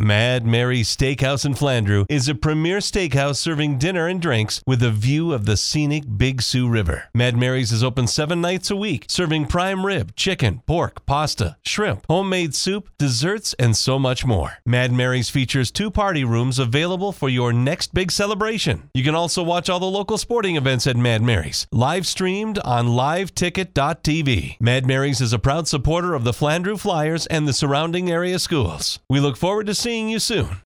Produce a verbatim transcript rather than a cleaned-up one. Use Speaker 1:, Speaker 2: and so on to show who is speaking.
Speaker 1: Mad Mary's Steakhouse in Flandreau is a premier steakhouse serving dinner and drinks with a view of the scenic Big Sioux River. Mad Mary's is open seven nights a week, serving prime rib, chicken, pork, pasta, shrimp, homemade soup, desserts, and so much more. Mad Mary's features two party rooms available for your next big celebration. You can also watch all the local sporting events at Mad Mary's, live streamed on live ticket dot t v. Mad Mary's is a proud supporter of the Flandreau Flyers and the surrounding area schools. We look forward to seeing you soon.